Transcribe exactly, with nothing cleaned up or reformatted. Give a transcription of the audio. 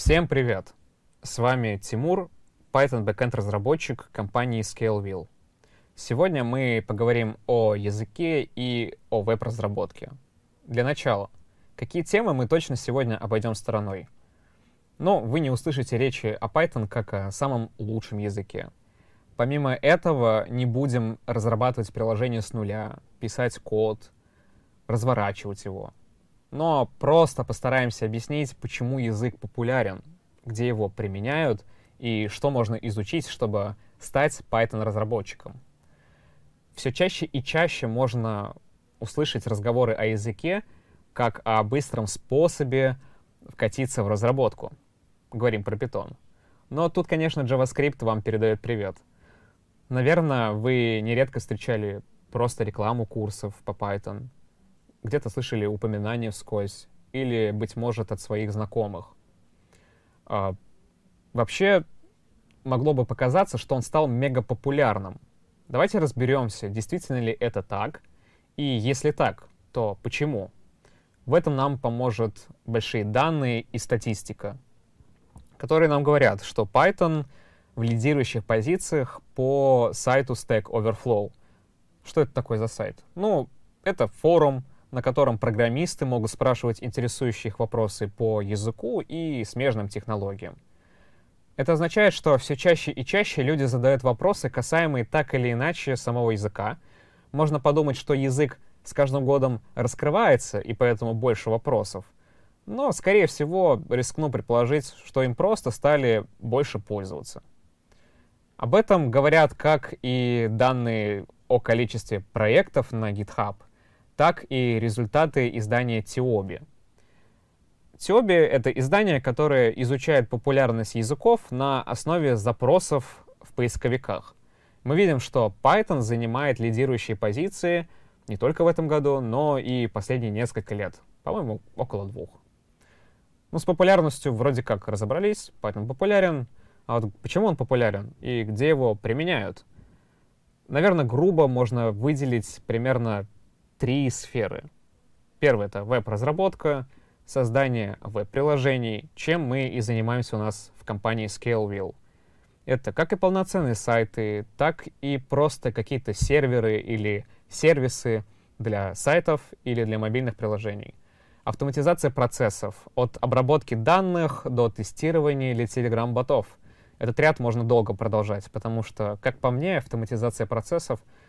Всем привет! С вами Тимур, Python backend разработчик компании Scaleville. Сегодня мы поговорим о языке и о веб-разработке. Для начала, какие темы мы точно сегодня обойдем стороной? Но вы не услышите речи о Python как о самом лучшем языке. Помимо этого, не будем разрабатывать приложение с нуля, писать код, разворачивать его. Но просто постараемся объяснить, почему язык популярен, где его применяют и что можно изучить, чтобы стать Python-разработчиком. Все чаще и чаще можно услышать разговоры о языке как о быстром способе вкатиться в разработку. Говорим про Python. Но тут, конечно, JavaScript вам передает привет. Наверное, вы нередко встречали просто рекламу курсов по Python, где-то слышали упоминания вскользь, или, быть может, от своих знакомых. А, вообще, могло бы показаться, что он стал мегапопулярным. Давайте разберемся, действительно ли это так, и если так, то почему? В этом нам поможет большие данные и статистика, которые нам говорят, что Python в лидирующих позициях по сайту Stack Overflow. Что это такое за сайт? Ну, это форум, на котором программисты могут спрашивать интересующие их вопросы по языку и смежным технологиям. Это означает, что все чаще и чаще люди задают вопросы, касаемые так или иначе самого языка. Можно подумать, что язык с каждым годом раскрывается, и поэтому больше вопросов. Но, скорее всего, рискну предположить, что им просто стали больше пользоваться. Об этом говорят как и данные о количестве проектов на GitHub, так и результаты издания Тиоби. Тиоби — это издание, которое изучает популярность языков на основе запросов в поисковиках. Мы видим, что Python занимает лидирующие позиции не только в этом году, но и последние несколько лет. По-моему, около двух. Ну, с популярностью вроде как разобрались. Python популярен. А вот почему он популярен и где его применяют? Наверное, грубо можно выделить примерно три сферы. Первое — это веб-разработка, создание веб-приложений, чем мы и занимаемся у нас в компании Scaleville. Это как и полноценные сайты, так и просто какие-то серверы или сервисы для сайтов или для мобильных приложений. Автоматизация процессов, от обработки данных до тестирования или Telegram-ботов. Этот ряд можно долго продолжать, потому что, как по мне, автоматизация процессов